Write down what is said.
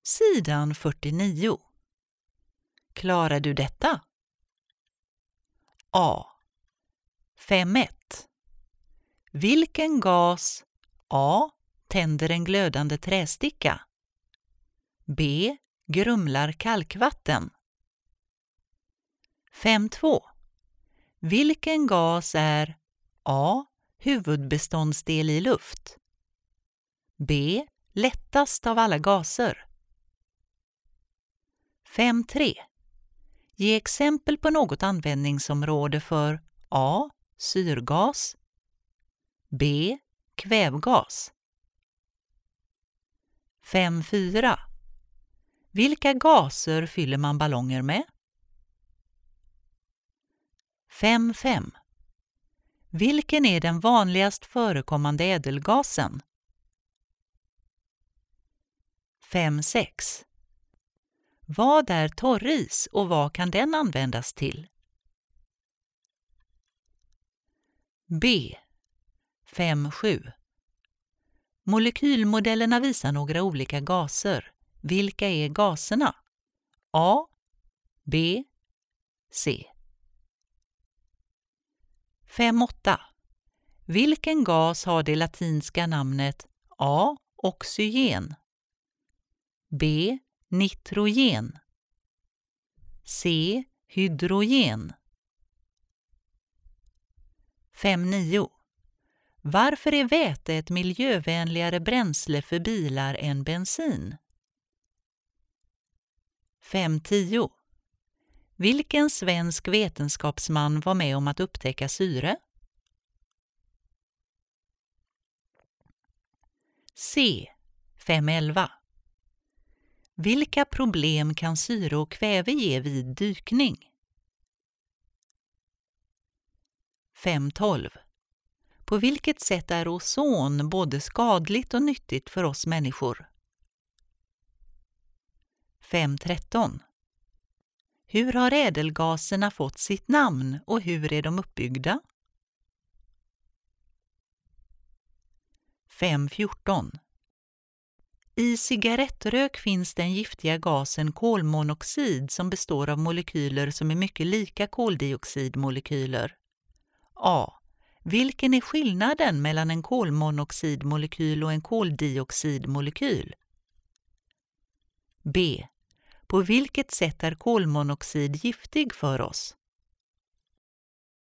Sidan 49. Klarar du detta? A. 5.1. Vilken gas A. tänder en glödande trästicka? B. grumlar kalkvatten? 5.2. Vilken gas är A. huvudbeståndsdel i luft? B. lättast av alla gaser? 5.3. Ge exempel på något användningsområde för A. syrgas, B. kvävgas. 5.4. Vilka gaser fyller man ballonger med? 5.5. Vilken är den vanligast förekommande ädelgasen? 5.6. Vad är torris och vad kan den användas till? B. 5.7. Molekylmodellerna visar några olika gaser. Vilka är gaserna? A, B, C. 5.8. Vilken gas har det latinska namnet A. oxygen, B. nitrogen, C. hydrogen? 5.9. Varför är väte ett miljövänligare bränsle för bilar än bensin? 5.10. Vilken svensk vetenskapsman var med om att upptäcka syre? C. 5.11. Vilka problem kan syre och kväve ge vid dykning? 5.12. På vilket sätt är ozon både skadligt och nyttigt för oss människor? 5.13. Hur har ädelgaserna fått sitt namn och hur är de uppbyggda? 5.14. I cigarettrök finns den giftiga gasen kolmonoxid som består av molekyler som är mycket lika koldioxidmolekyler. A. Vilken är skillnaden mellan en kolmonoxidmolekyl och en koldioxidmolekyl? B. På vilket sätt är kolmonoxid giftig för oss?